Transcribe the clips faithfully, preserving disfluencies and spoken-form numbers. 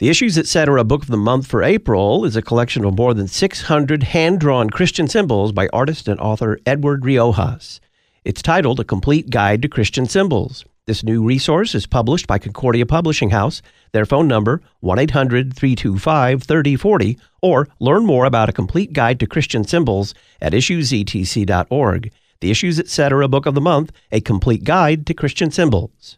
The Issues Etc. Book of the Month for April is a collection of more than six hundred hand-drawn Christian symbols by artist and author Edward Riojas. It's titled A Complete Guide to Christian Symbols. This new resource is published by Concordia Publishing House. Their phone number, one eight hundred, three two five, three oh four oh, or learn more about A Complete Guide to Christian Symbols at issues e t c dot org. The Issues Etc. Book of the Month, A Complete Guide to Christian Symbols.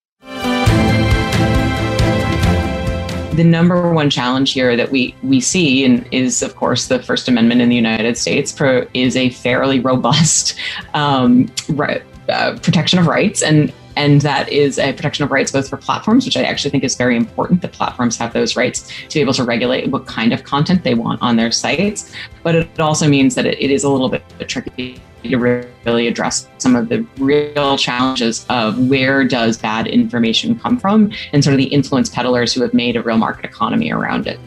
The number one challenge here that we, we see and is, of course, the First Amendment in the United States pro, is a fairly robust um, right, uh, protection of rights. And And that is a protection of rights both for platforms, which I actually think is very important, that platforms have those rights to be able to regulate what kind of content they want on their sites. But it also means that it, it is a little bit tricky to really address some of the real challenges of where does bad information come from and sort of the influence peddlers who have made a real market economy around it.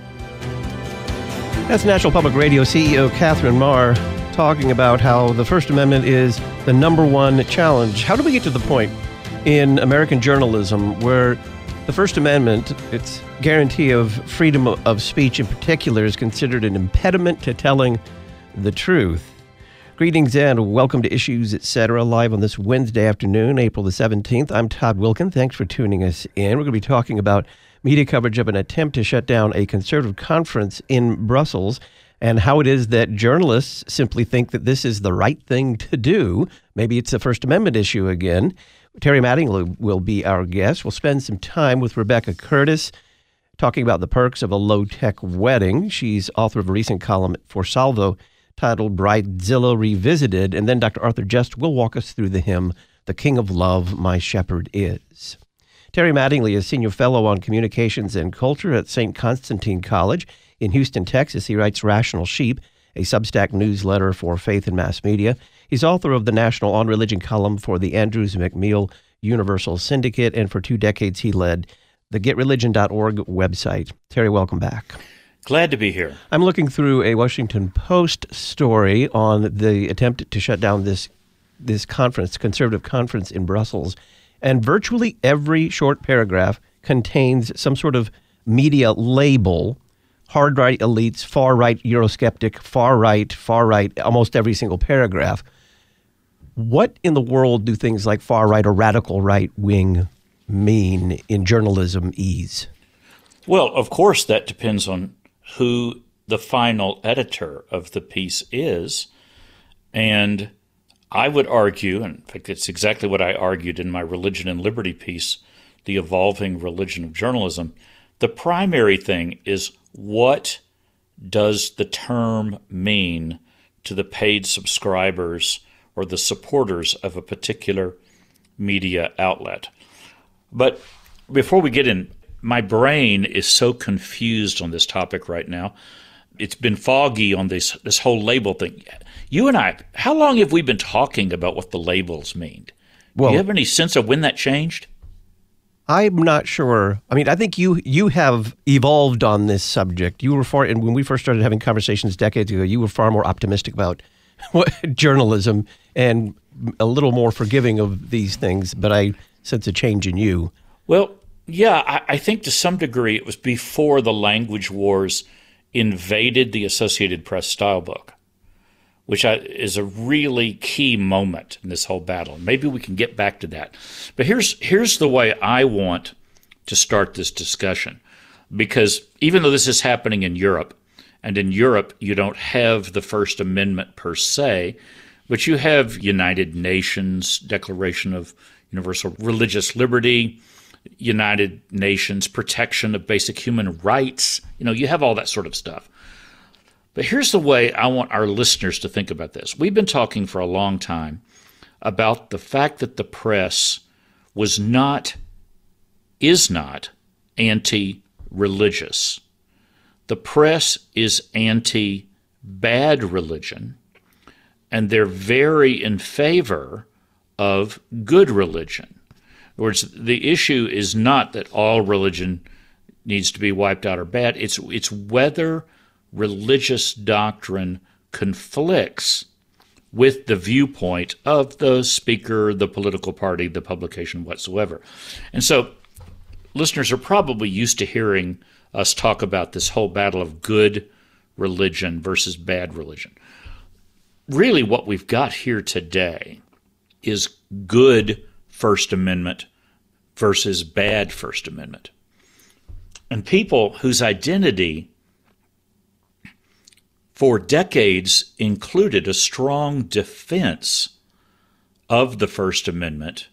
That's National Public Radio C E O Catherine Maher talking about how the First Amendment is the number one challenge. How do we get to the point in American journalism where the First Amendment, its guarantee of freedom of speech in particular, is considered an impediment to telling the truth? Greetings and welcome to Issues Etc. live on this Wednesday afternoon, April the seventeenth. I'm Todd Wilkin. Thanks for tuning us in. We're going to be talking about media coverage of an attempt to shut down a conservative conference in Brussels and how it is that journalists simply think that this is the right thing to do. Maybe it's a First Amendment issue again. Terry Mattingly will be our guest. We'll spend some time with Rebecca Curtis talking about the perks of a low-tech wedding. She's author of a recent column for Salvo titled Bridezilla Revisited. And then Doctor Arthur Just will walk us through the hymn, The King of Love, My Shepherd Is. Terry Mattingly is Senior Fellow on Communications and Culture at Saint Constantine College in Houston, Texas. He writes Rational Sheep, a Substack newsletter for faith and mass media. He's author of the National On Religion column for the Andrews McMeel Universal Syndicate, and for two decades he led the get religion dot org website. Terry, welcome back. Glad to be here. I'm looking through a Washington Post story on the attempt to shut down this this conference, conservative conference in Brussels, and virtually every short paragraph contains some sort of media label. Hard-right elites, far-right Eurosceptic, far-right, far-right, almost every single paragraph. What in the world do things like far-right or radical right-wing mean in journalism-ese? Well, of course, that depends on who the final editor of the piece is. And I would argue, and in fact, it's exactly what I argued in my Religion and Liberty piece, The Evolving Religion of Journalism, the primary thing is, what does the term mean to the paid subscribers or the supporters of a particular media outlet? But before we get in, my brain is so confused on this topic right now. It's been foggy on this this whole label thing. You and I, how long have we been talking about what the labels mean? Well, do you have any sense of when that changed? I'm not sure. I mean, I think you you have evolved on this subject. You were far, and when we first started having conversations decades ago, you were far more optimistic about journalism and a little more forgiving of these things. But I sense a change in you. Well, yeah, I, I think to some degree it was before the language wars invaded the Associated Press style book, which I, is a really key moment in this whole battle. Maybe we can get back to that. But here's here's the way I want to start this discussion, because even though this is happening in Europe, and in Europe you don't have the First Amendment per se, but you have United Nations Declaration of Universal Religious Liberty, United Nations Protection of Basic Human Rights. You know, you have all that sort of stuff. But here's the way I want our listeners to think about this. We've been talking for a long time about the fact that the press was not, is not anti-religious. The press is anti-bad religion, and they're very in favor of good religion. In other words, the issue is not that all religion needs to be wiped out or bad. It's it's whether religious doctrine conflicts with the viewpoint of the speaker, the political party, the publication, whatsoever. And so listeners are probably used to hearing us talk about this whole battle of good religion versus bad religion. Really, what we've got here today is good First Amendment versus bad First Amendment. And people whose identity for decades included a strong defense of the First Amendment,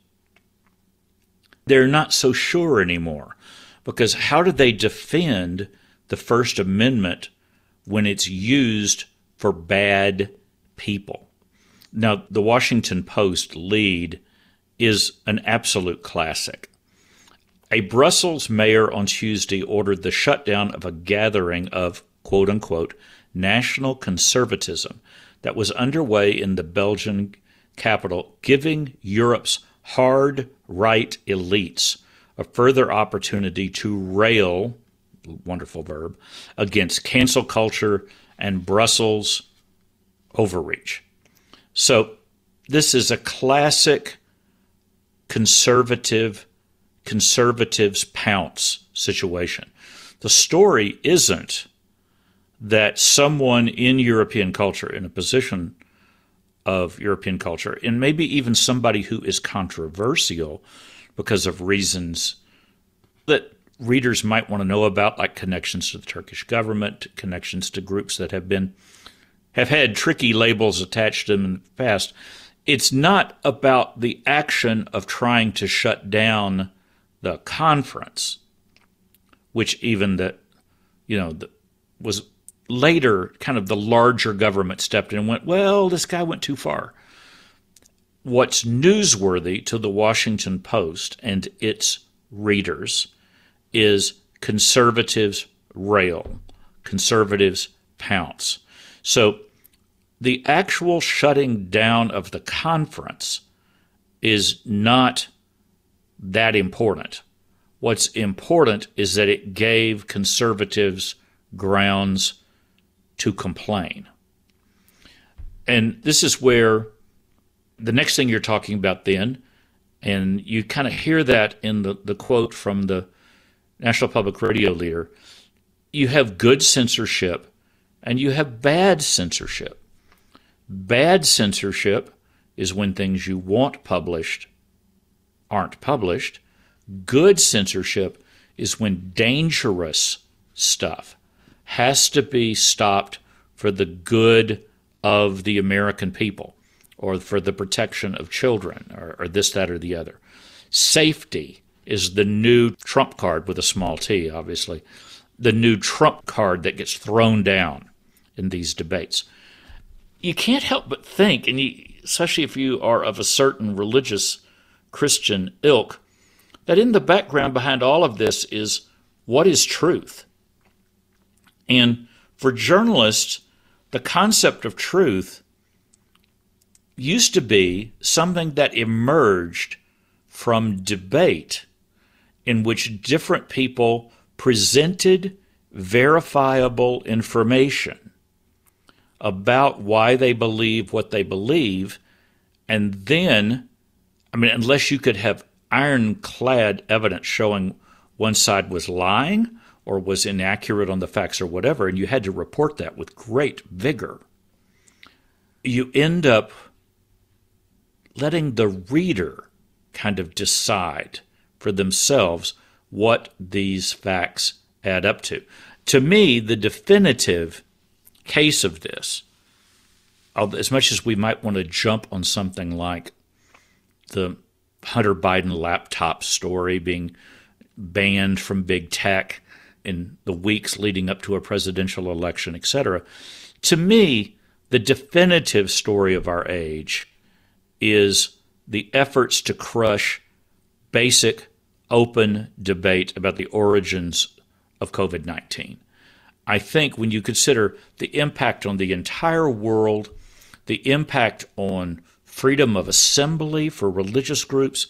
they're not so sure anymore. Because how do they defend the First Amendment when it's used for bad people? Now, the Washington Post lead is an absolute classic. A Brussels mayor on Tuesday ordered the shutdown of a gathering of, quote-unquote, national conservatism that was underway in the Belgian capital, giving Europe's hard right elites a further opportunity to rail, wonderful verb, against cancel culture and Brussels overreach. So this is a classic conservative, conservatives pounce situation. The story isn't that someone in European culture, in a position of European culture, and maybe even somebody who is controversial because of reasons that readers might want to know about, like connections to the Turkish government, connections to groups that have been have had tricky labels attached to them in the past. It's not about the action of trying to shut down the conference, which even the, you know, the, was later kind of the larger government stepped in and went, well, this guy went too far. What's newsworthy to the Washington Post and its readers is conservatives rail, conservatives pounce. So the actual shutting down of the conference is not that important. What's important is that it gave conservatives grounds to complain. And this is where the next thing you're talking about then, and you kind of hear that in the, the quote from the National Public Radio leader, you have good censorship and you have bad censorship. Bad censorship is when things you want published aren't published. Good censorship is when dangerous stuff has to be stopped for the good of the American people or for the protection of children or, or this, that, or the other. Safety is the new trump card with a small t, obviously, the new trump card that gets thrown down in these debates. You can't help but think, and you, especially if you are of a certain religious Christian ilk, that in the background behind all of this is what is truth. And for journalists, the concept of truth used to be something that emerged from debate in which different people presented verifiable information about why they believe what they believe, and then, I mean, unless you could have ironclad evidence showing one side was lying or was inaccurate on the facts or whatever, and you had to report that with great vigor, you end up letting the reader kind of decide for themselves what these facts add up to. To me, the definitive case of this, as much as we might want to jump on something like the Hunter Biden laptop story being banned from big tech in the weeks leading up to a presidential election, et cetera, to me, the definitive story of our age is the efforts to crush basic, open debate about the origins of COVID nineteen. I think when you consider the impact on the entire world, the impact on freedom of assembly for religious groups,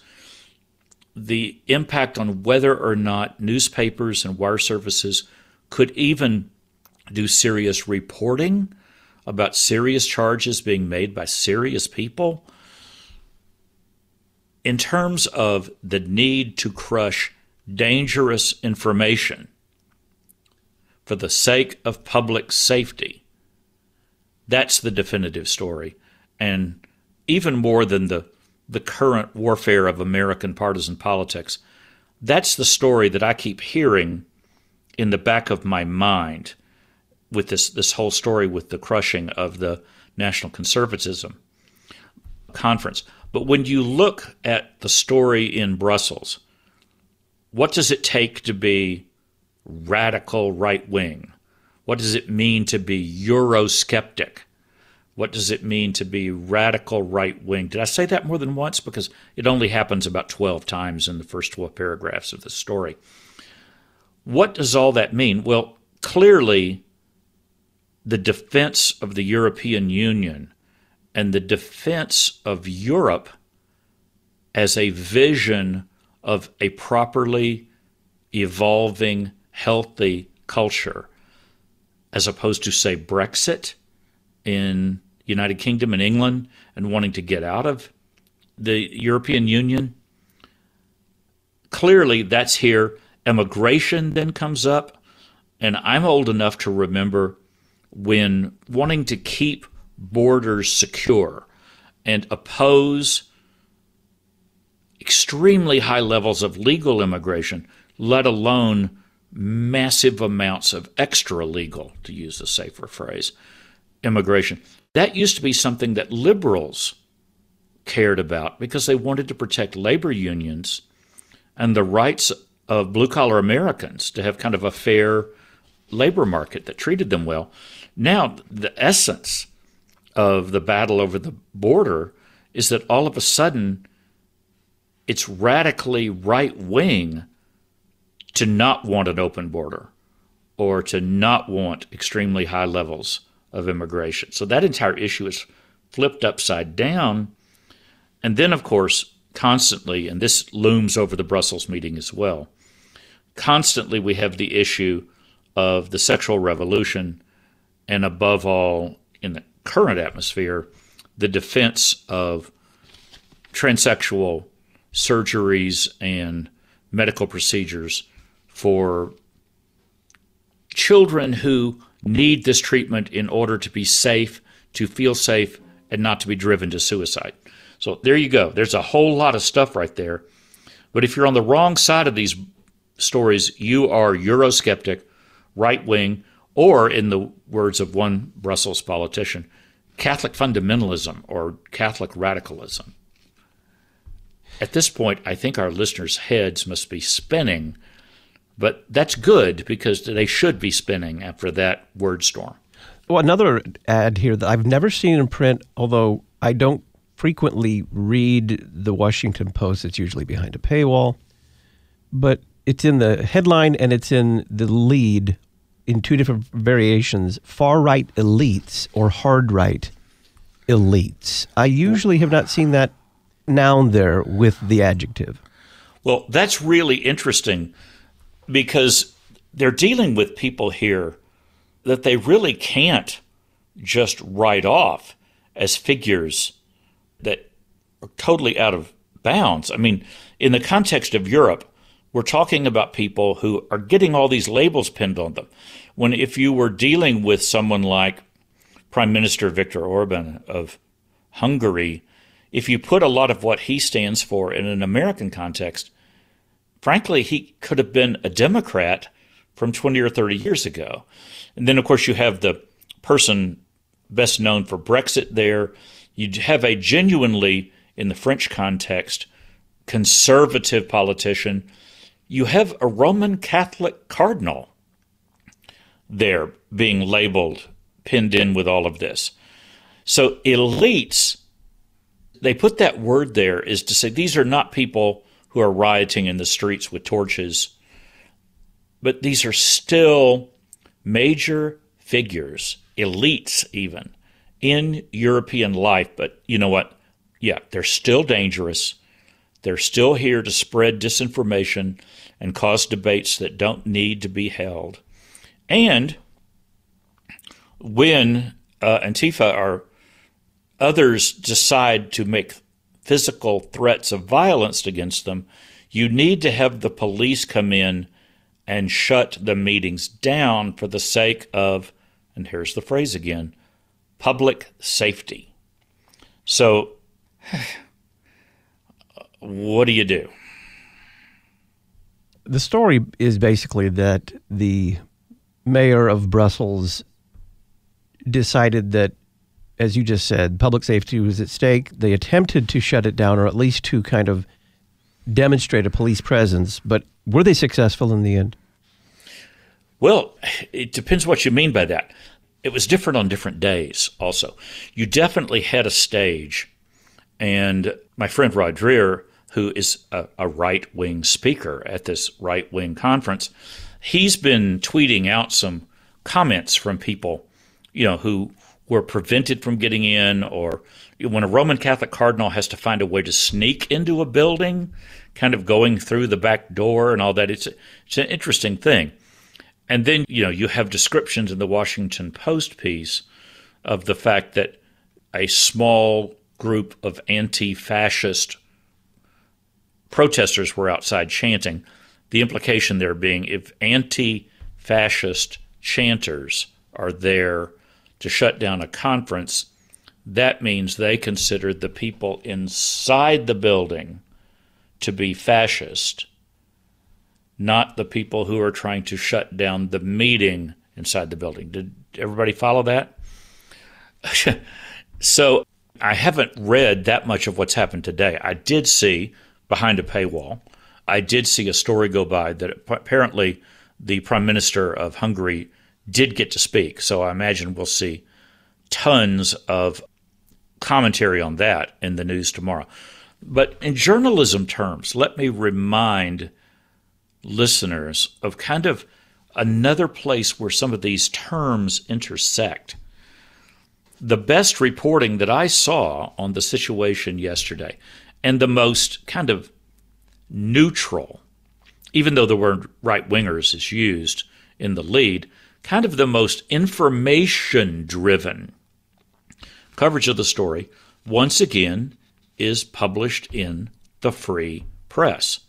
the impact on whether or not newspapers and wire services could even do serious reporting about serious charges being made by serious people, in terms of the need to crush dangerous information for the sake of public safety. That's the definitive story. And even more than the, the current warfare of American partisan politics, that's the story that I keep hearing in the back of my mind with this, this whole story with the crushing of the National Conservatism Conference. But when you look at the story in Brussels, what does it take to be radical right-wing? What does it mean to be Eurosceptic? What does it mean to be radical right-wing? Did I say that more than once? Because it only happens about twelve times in the first twelve paragraphs of the story. What does all that mean? Well, clearly, the defense of the European Union and the defense of Europe as a vision of a properly evolving, healthy culture, as opposed to, say, Brexit in United Kingdom and England and wanting to get out of the European Union. Clearly, that's here. Immigration then comes up, and I'm old enough to remember when wanting to keep borders secure and oppose extremely high levels of legal immigration, let alone massive amounts of extra legal, to use a safer phrase, immigration. That used to be something that liberals cared about because they wanted to protect labor unions and the rights of blue-collar Americans to have kind of a fair labor market that treated them well. Now, the essence of the battle over the border is that all of a sudden it's radically right-wing to not want an open border or to not want extremely high levels of immigration. So that entire issue is flipped upside down. And then, of course, constantly, and this looms over the Brussels meeting as well, constantly we have the issue of the sexual revolution and, above all, in the current atmosphere, the defense of transsexual surgeries and medical procedures for children who need this treatment in order to be safe, to feel safe, and not to be driven to suicide. So there you go. There's a whole lot of stuff right there. But if you're on the wrong side of these stories, you are Eurosceptic, right-wing, or, in the words of one Brussels politician, Catholic fundamentalism or Catholic radicalism. At this point, I think our listeners' heads must be spinning, but that's good because they should be spinning after that word storm. Well, another ad here that I've never seen in print, although I don't frequently read the Washington Post. It's usually behind a paywall, but it's in the headline and it's in the lead in two different variations: far-right elites or hard-right elites. I usually have not seen that noun there with the adjective. Well, that's really interesting because they're dealing with people here that they really can't just write off as figures that are totally out of bounds. I mean, in the context of Europe, we're talking about people who are getting all these labels pinned on them. When if you were dealing with someone like Prime Minister Viktor Orban of Hungary, if you put a lot of what he stands for in an American context, frankly, he could have been a Democrat from twenty or thirty years ago. And then, of course, you have the person best known for Brexit there. You have a genuinely, in the French context, conservative politician. You have a Roman Catholic cardinal there being labeled, pinned in with all of this. So elites, they put that word there is to say these are not people who are rioting in the streets with torches, but these are still major figures, elites even, in European life. But you know what? Yeah, they're still dangerous. They're still here to spread disinformation and cause debates that don't need to be held. And when uh, Antifa or others decide to make physical threats of violence against them, You need to have the police come in and shut the meetings down for the sake of, and here's the phrase again, public safety. So, what do you do? The story is basically that the mayor of Brussels decided that, as you just said, public safety was at stake. They attempted to shut it down, or at least to kind of demonstrate a police presence, but were they successful in the end? Well, it depends what you mean by that. It was different on different days also. You definitely had a stage, and my friend Rod Dreher, who is a, a right-wing speaker at this right-wing conference, he's been tweeting out some comments from people, you know, who were prevented from getting in, or when a Roman Catholic cardinal has to find a way to sneak into a building, kind of going through the back door and all that. It's, it's an interesting thing. And then, you know, you have descriptions in the Washington Post piece of the fact that a small group of anti-fascist protesters were outside chanting. The implication there being, if anti-fascist chanters are there to shut down a conference, that means they considered the people inside the building to be fascist, not the people who are trying to shut down the meeting inside the building. Did everybody follow that? So I haven't read that much of what's happened today. I did see, behind a paywall, I did see a story go by that apparently the Prime Minister of Hungary did get to speak. So I imagine we'll see tons of commentary on that in the news tomorrow. But in journalism terms, let me remind listeners of kind of another place where some of these terms intersect. The best reporting that I saw on the situation yesterday, and the most kind of neutral, even though the word right-wingers is used in the lead, kind of the most information-driven coverage of the story, once again, is published in the Free Press.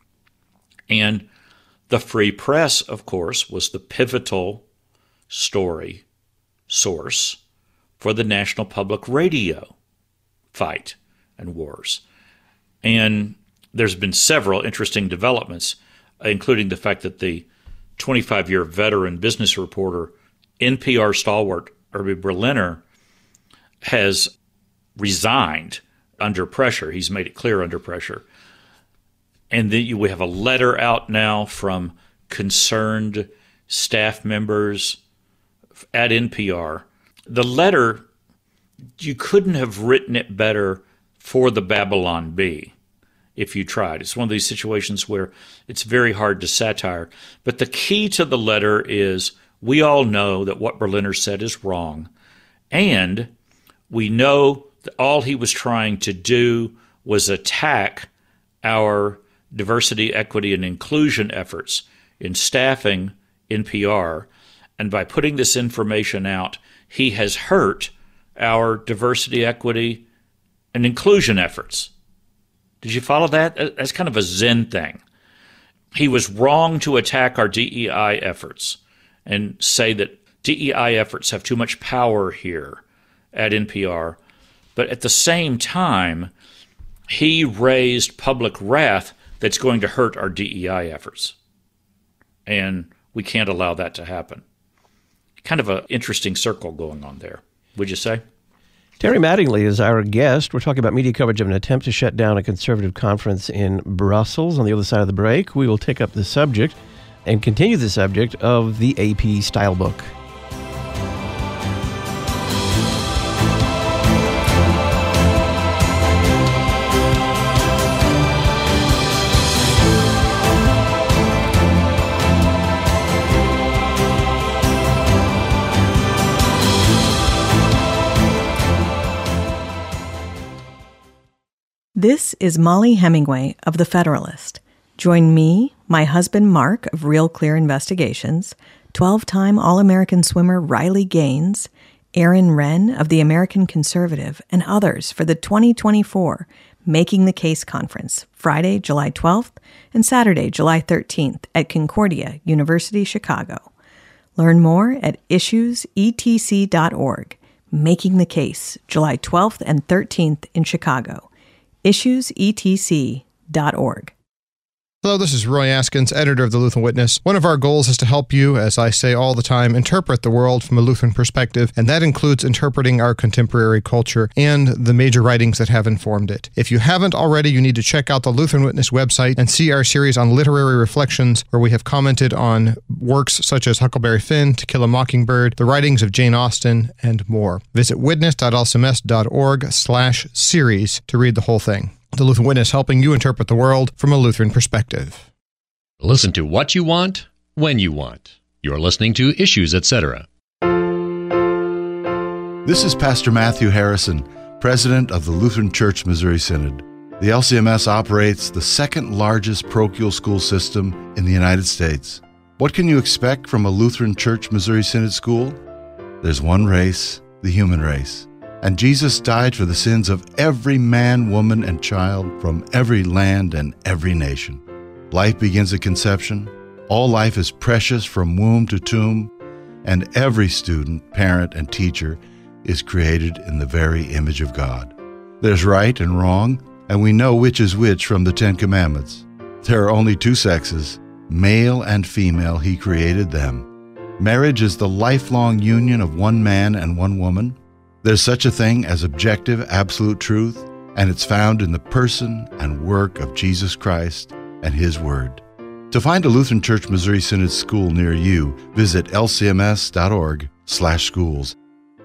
And the Free Press, of course, was the pivotal story source for the National Public Radio fight and wars. And there's been several interesting developments, including the fact that the twenty-five-year veteran business reporter, N P R stalwart Irby Berliner, has resigned under pressure. He's made it clear under pressure. And then you, we have a letter out now from concerned staff members at N P R. The letter, you couldn't have written it better for the Babylon Bee if you tried. It's one of these situations where it's very hard to satire. But the key to the letter is we all know that what Berliner said is wrong. And we know that all he was trying to do was attack our diversity, equity, and inclusion efforts in staffing N P R. And by putting this information out, he has hurt our diversity, equity, and inclusion efforts. Did you follow that? That's kind of a Zen thing. He was wrong to attack our D E I efforts and say that D E I efforts have too much power here at N P R. But at the same time, he raised public wrath that's going to hurt our D E I efforts. And we can't allow that to happen. Kind of an interesting circle going on there, would you say? Terry Mattingly is our guest. We're talking about media coverage of an attempt to shut down a conservative conference in Brussels. On the other side of the break, we will take up the subject and continue the subject of the A P Style Book. This is Molly Hemingway of The Federalist. Join me, my husband Mark of Real Clear Investigations, twelve-time All-American swimmer Riley Gaines, Aaron Wrenn of The American Conservative, and others for the twenty twenty-four Making the Case Conference, Friday, July twelfth and Saturday, July thirteenth at Concordia, University, Chicago. Learn more at issues e t c dot org. Making the Case, July twelfth and thirteenth in Chicago. issues e t c dot org. Hello, this is Roy Askins, editor of the Lutheran Witness. One of our goals is to help you, as I say all the time, interpret the world from a Lutheran perspective, and that includes interpreting our contemporary culture and the major writings that have informed it. If you haven't already, you need to check out the Lutheran Witness website and see our series on literary reflections, where we have commented on works such as Huckleberry Finn, To Kill a Mockingbird, the writings of Jane Austen, and more. Visit witness dot l c m s dot org slash series to read the whole thing. The Lutheran Witness, helping you interpret the world from a Lutheran perspective. Listen to what you want, when you want. You're listening to Issues, et cetera. This is Pastor Matthew Harrison, president of the Lutheran Church Missouri Synod. The L C M S operates the second largest parochial school system in the United States. What can you expect from a Lutheran Church Missouri Synod school? There's one race, the human race. And Jesus died for the sins of every man, woman, and child from every land and every nation. Life begins at conception. All life is precious from womb to tomb. And every student, parent, and teacher is created in the very image of God. There's right and wrong, and we know which is which from the Ten Commandments. There are only two sexes, male and female. He created them. Marriage is the lifelong union of one man and one woman. There's such a thing as objective, absolute truth, and it's found in the person and work of Jesus Christ and His Word. To find a Lutheran Church Missouri Synod school near you, visit l c m s dot org slash schools.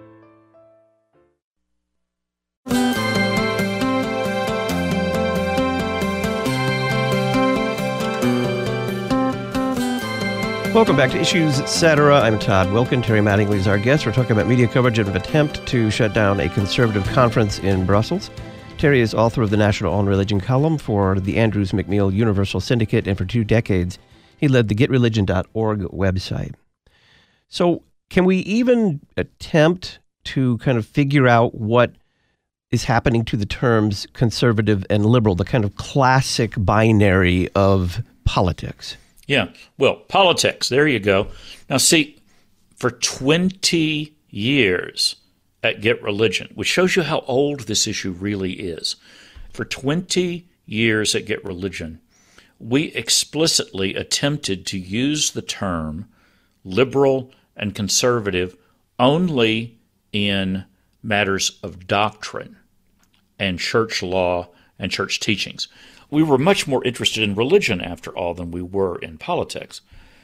Welcome back to Issues, et cetera. I'm Todd Wilkin. Terry Mattingly is our guest. We're talking about media coverage of an attempt to shut down a conservative conference in Brussels. Terry is author of the National On Religion column for the Andrews McMeel Universal Syndicate, and for two decades, he led the get religion dot org website. So can we even attempt to kind of figure out what is happening to the terms conservative and liberal, the kind of classic binary of politics? Yeah, well, politics, there you go. Now, see, for twenty years at Get Religion, which shows you how old this issue really is, for twenty years at Get Religion, we explicitly attempted to use the term liberal and conservative only in matters of doctrine and church law and church teachings. We were much more interested in religion, after all, than we were in politics.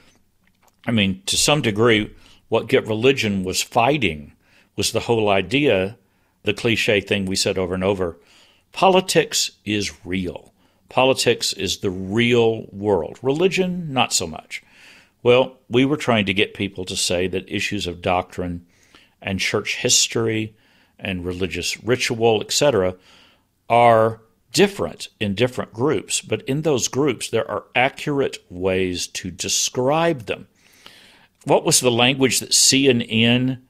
I mean, to some degree, what Get Religion was fighting was the whole idea, the cliche thing we said over and over, politics is real. Politics is the real world. Religion, not so much. Well, we were trying to get people to say that issues of doctrine and church history and religious ritual, et cetera, are different in different groups, but in those groups there are accurate ways to describe them. What was the language that C N N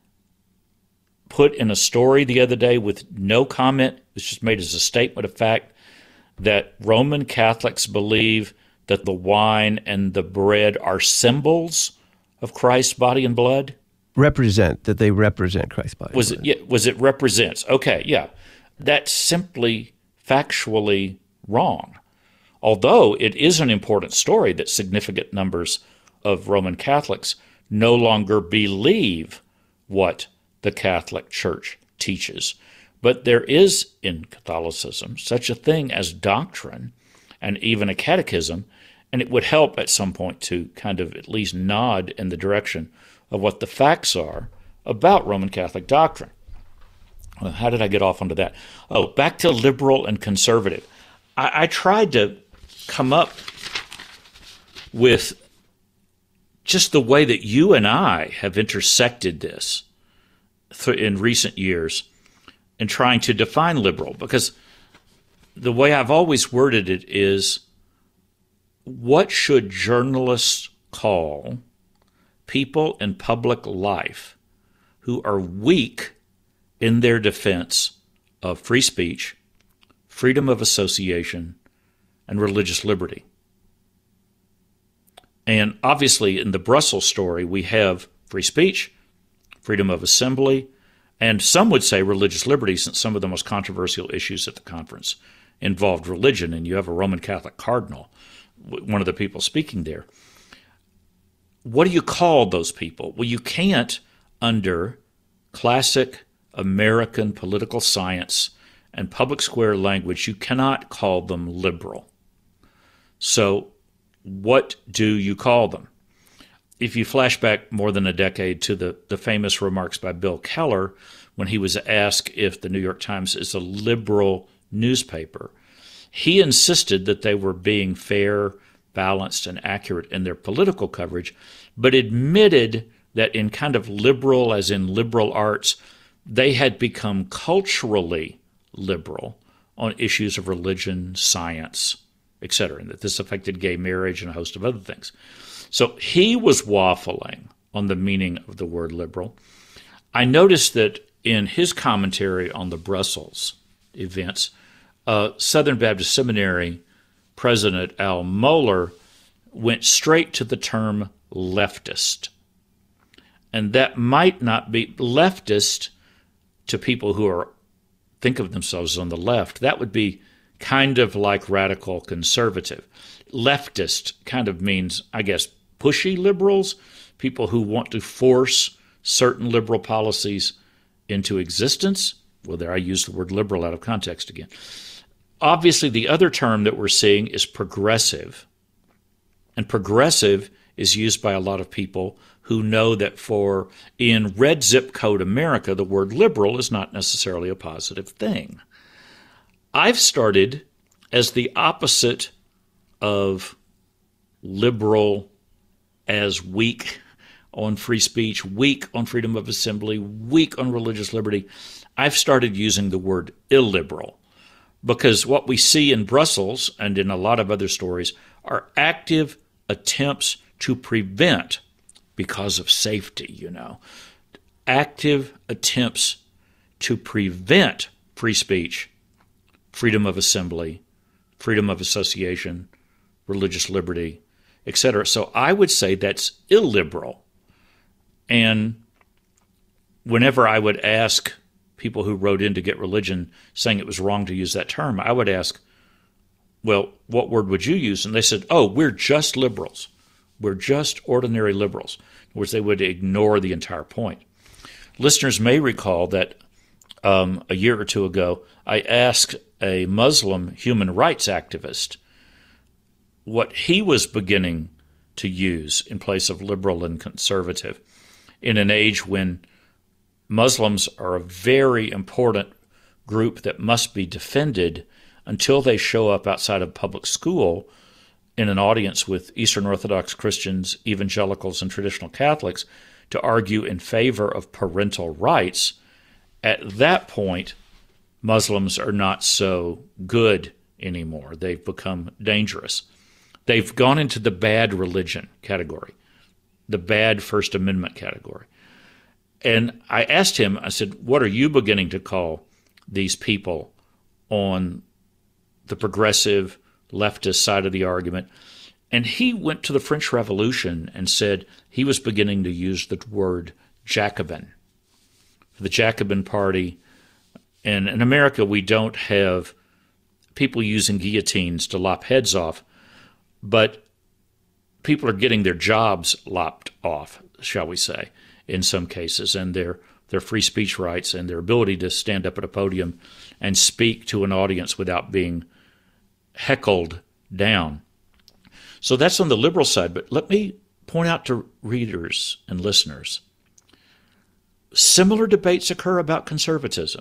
put in a story the other day with no comment? It was just made as a statement of fact that Roman Catholics believe that the wine and the bread are symbols of Christ's body and blood? Represent, that they represent Christ's body. Was it? Yeah, was it represents? Okay, yeah. That's simply factually wrong. Although it is an important story that significant numbers of Roman Catholics no longer believe what the Catholic Church teaches. But there is in Catholicism such a thing as doctrine and even a catechism, and it would help at some point to kind of at least nod in the direction of what the facts are about Roman Catholic doctrine. Well, how did I get off onto that? Oh, back to liberal and conservative. I, I tried to come up with just the way that you and I have intersected this th- in recent years in trying to define liberal, because the way I've always worded it is, what should journalists call people in public life who are weak in their defense of free speech, freedom of association, and religious liberty. And obviously, in the Brussels story, we have free speech, freedom of assembly, and some would say religious liberty, since some of the most controversial issues at the conference involved religion, and you have a Roman Catholic cardinal, one of the people speaking there. What do you call those people? Well, you can't, under classic American political science and public square language, you cannot call them liberal. So what do you call them? If you flash back more than a decade to the, the famous remarks by Bill Keller when he was asked if the New York Times is a liberal newspaper, he insisted that they were being fair, balanced, and accurate in their political coverage, but admitted that in kind of liberal, as in liberal arts, they had become culturally liberal on issues of religion, science, et cetera, and that this affected gay marriage and a host of other things. So he was waffling on the meaning of the word liberal. I noticed that in his commentary on the Brussels events, uh, Southern Baptist Seminary President Al Mohler went straight to the term leftist. And that might not be leftist to people who are think of themselves on the left. That would be kind of like radical conservative. Leftist kind of means, I guess, pushy liberals, people who want to force certain liberal policies into existence. Well, there I use the word liberal out of context again. Obviously, the other term that we're seeing is progressive. And progressive is used by a lot of people who know that for in red zip code America, the word liberal is not necessarily a positive thing. I've started as the opposite of liberal as weak on free speech, weak on freedom of assembly, weak on religious liberty. I've started using the word illiberal because what we see in Brussels and in a lot of other stories are active attempts to prevent, because of safety, you know, active attempts to prevent free speech, freedom of assembly, freedom of association, religious liberty, et cetera. So I would say that's illiberal. And whenever I would ask people who wrote in to Get Religion saying it was wrong to use that term, I would ask, well, what word would you use? And they said, oh, we're just liberals. We're just ordinary liberals, in other words, they would ignore the entire point. Listeners may recall that um, a year or two ago, I asked a Muslim human rights activist what he was beginning to use in place of liberal and conservative in an age when Muslims are a very important group that must be defended until they show up outside of public school in an audience with Eastern Orthodox Christians, evangelicals, and traditional Catholics to argue in favor of parental rights. At that point, Muslims are not so good anymore. They've become dangerous. They've gone into the bad religion category, the bad First Amendment category. And I asked him, I said, what are you beginning to call these people on the progressive leftist side of the argument? And he went to the French Revolution and said he was beginning to use the word Jacobin, the Jacobin Party. And in America, we don't have people using guillotines to lop heads off, but people are getting their jobs lopped off, shall we say, in some cases, and their their free speech rights and their ability to stand up at a podium and speak to an audience without being heckled down. So that's on the liberal side, but let me point out to readers and listeners, similar debates occur about conservatism.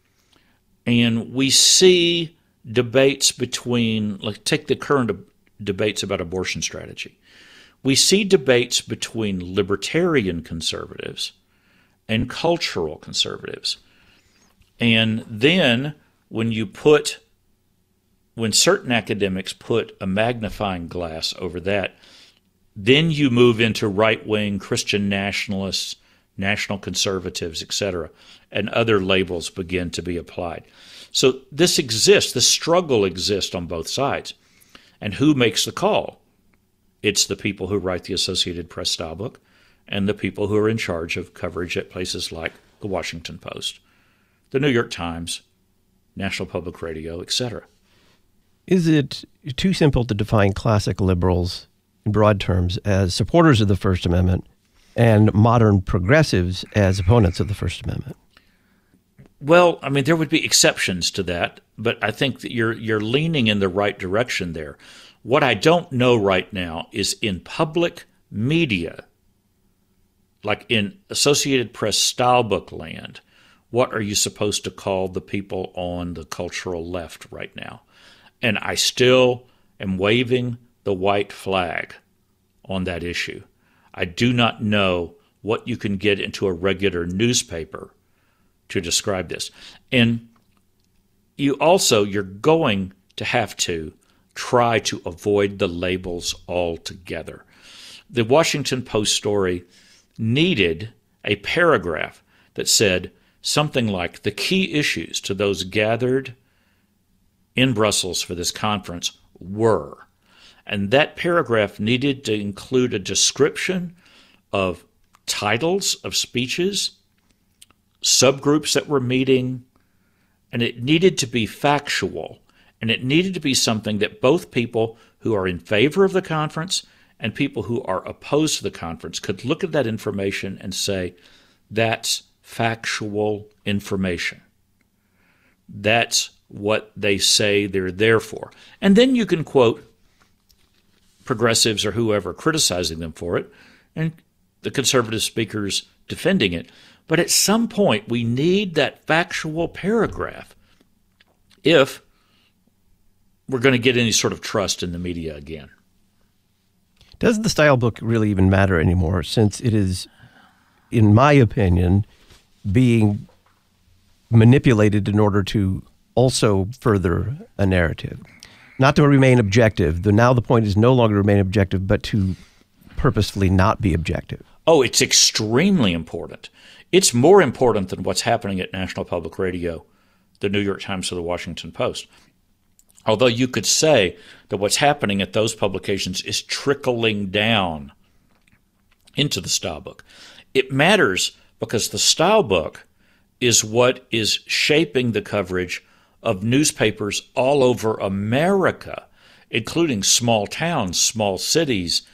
And we see debates between, like take the current debates about abortion strategy. We see debates between libertarian conservatives and cultural conservatives. And then when you put, when certain academics put a magnifying glass over that, then you move into right-wing Christian nationalists, national conservatives, et cetera, and other labels begin to be applied. So this exists, this struggle exists on both sides. And who makes the call? It's the people who write the Associated Press style book and the people who are in charge of coverage at places like the Washington Post, the New York Times, National Public Radio, et cetera. Is it too simple to define classic liberals in broad terms as supporters of the First Amendment and modern progressives as opponents of the First Amendment? Well, I mean, there would be exceptions to that, but I think that you're you're leaning in the right direction there. What I don't know right now is in public media, like in Associated Press style book land, what are you supposed to call the people on the cultural left right now? And I still am waving the white flag on that issue. I do not know what you can get into a regular newspaper to describe this. And you also, you're going to have to try to avoid the labels altogether. The Washington Post story needed a paragraph that said something like, the key issues to those gathered in Brussels for this conference were. And that paragraph needed to include a description of titles of speeches, subgroups that were meeting, and it needed to be factual, and it needed to be something that both people who are in favor of the conference and people who are opposed to the conference could look at that information and say, that's factual information. That's what they say they're there for. And then you can quote progressives or whoever criticizing them for it, and the conservative speakers defending it. But at some point, we need that factual paragraph if we're going to get any sort of trust in the media again. Does the style book really even matter anymore, since it is, in my opinion, being manipulated in order to also further a narrative? Not to remain objective. The, now the point is no longer to remain objective, but to purposefully not be objective. Oh, it's extremely important. It's more important than what's happening at National Public Radio, the New York Times, or the Washington Post. Although you could say that what's happening at those publications is trickling down into the style book. It matters because the style book is what is shaping the coverage of newspapers all over America, including small towns, small cities,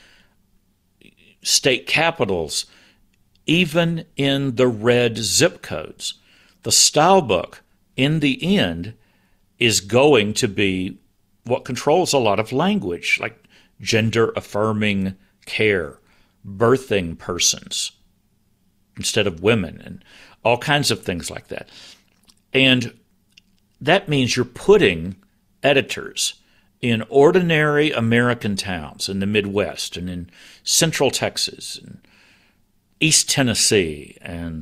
state capitals, even in the red zip codes. The style book, in the end, is going to be what controls a lot of language, like gender-affirming care, birthing persons instead of women, and all kinds of things like that. And that means you're putting editors in ordinary American towns in the Midwest and in Central Texas and East Tennessee and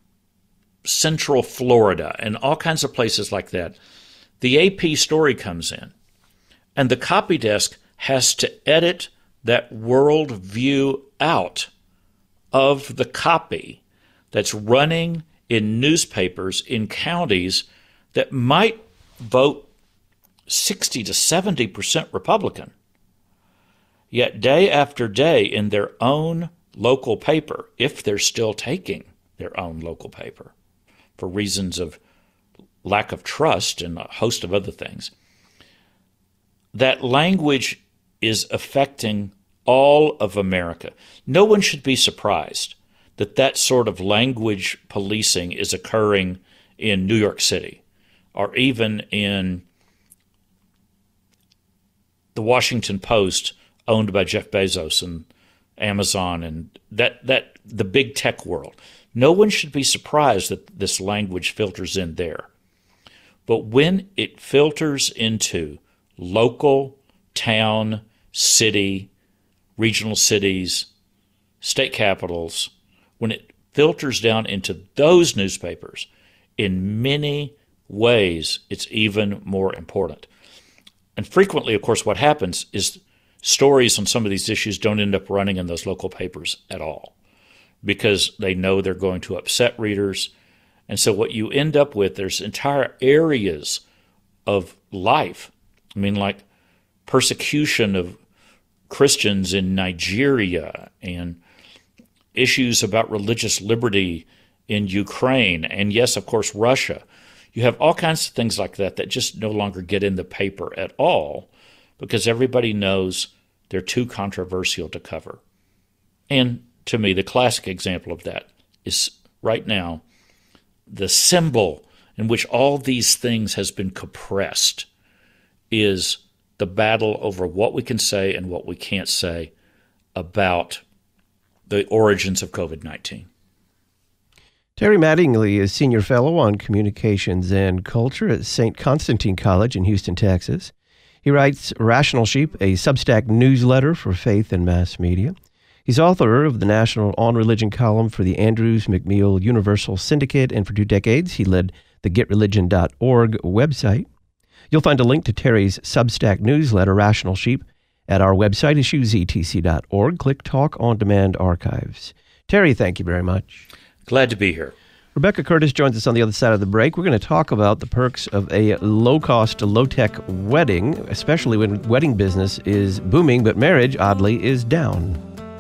Central Florida and all kinds of places like that. The A P story comes in, and the copy desk has to edit that world view out of the copy that's running in newspapers in counties that might vote sixty to seventy percent Republican. Yet day after day in their own local paper, if they're still taking their own local paper for reasons of lack of trust and a host of other things, that language is affecting all of America. No one should be surprised that that sort of language policing is occurring in New York City or even in the Washington Post, owned by Jeff Bezos and Amazon and that, that the big tech world. No one should be surprised that this language filters in there. But when it filters into local, town, city, regional cities, state capitals, when it filters down into those newspapers, in many ways, it's even more important. And frequently, of course, what happens is stories on some of these issues don't end up running in those local papers at all. because they know they're going to upset readers. And so what you end up with, there's entire areas of life. I mean, like persecution of Christians in Nigeria and issues about religious liberty in Ukraine, and yes, of course, Russia. You have all kinds of things like that that just no longer get in the paper at all because everybody knows they're too controversial to cover. And to me, the classic example of that is right now the symbol in which all these things has been compressed is the battle over what we can say and what we can't say about the origins of COVID nineteen. Terry Mattingly is Senior Fellow on Communications and Culture at Saint Constantine College in Houston, Texas. He writes Rational Sheep, a Substack newsletter for faith and mass media. He's author of the national On Religion column for the Andrews McMeel Universal Syndicate, and for two decades he led the get religion dot org website. You'll find a link to Terry's Substack newsletter, Rational Sheep, at our website, issues e t c dot org. Click Talk on Demand Archives. Terry, thank you very much. Glad to be here. Rebecca Curtis joins us on the other side of the break. We're going to talk about the perks of a low-cost, low-tech wedding, especially when wedding business is booming, but marriage, oddly, is down.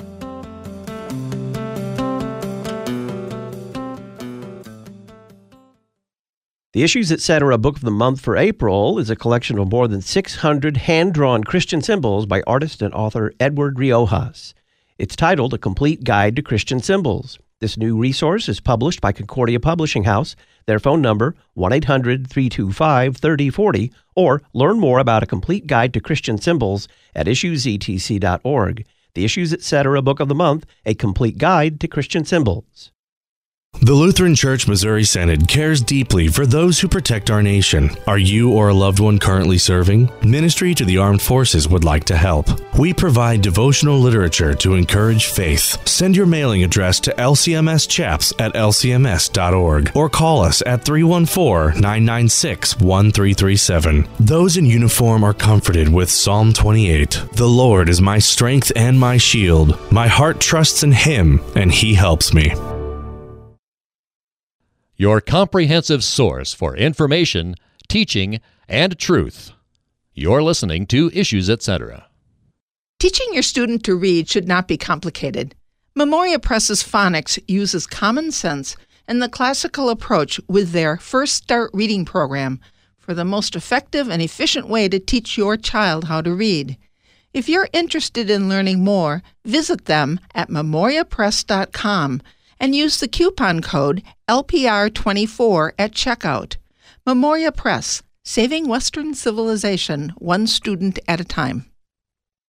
The Issues Etc. Book of the Month for April is a collection of more than six hundred hand-drawn Christian symbols by artist and author Edward Riojas. It's titled A Complete Guide to Christian Symbols. This new resource is published by Concordia Publishing House. Their phone number, one eight hundred, three two five, three oh four oh, or learn more about a complete guide to Christian symbols at issues e t c dot org. The Issues Etc. Book of the Month, A Complete Guide to Christian Symbols. The Lutheran Church Missouri Synod cares deeply for those who protect our nation. Are you or a loved one currently serving? Ministry to the Armed Forces would like to help. We provide devotional literature to encourage faith. Send your mailing address to L C M S chaps at L C M S dot org or call us at three one four, nine nine six, one three three seven. Those in uniform are comforted with Psalm twenty-eight. The Lord is my strength and my shield. My heart trusts in Him, and He helps me. Your comprehensive source for information, teaching, and truth. You're listening to Issues Etc. Teaching your student to read should not be complicated. Memoria Press's phonics uses common sense and the classical approach with their First Start Reading program for the most effective and efficient way to teach your child how to read. If you're interested in learning more, visit them at memoria press dot com and use the coupon code L P R twenty-four at checkout. Memoria Press, saving Western civilization one student at a time.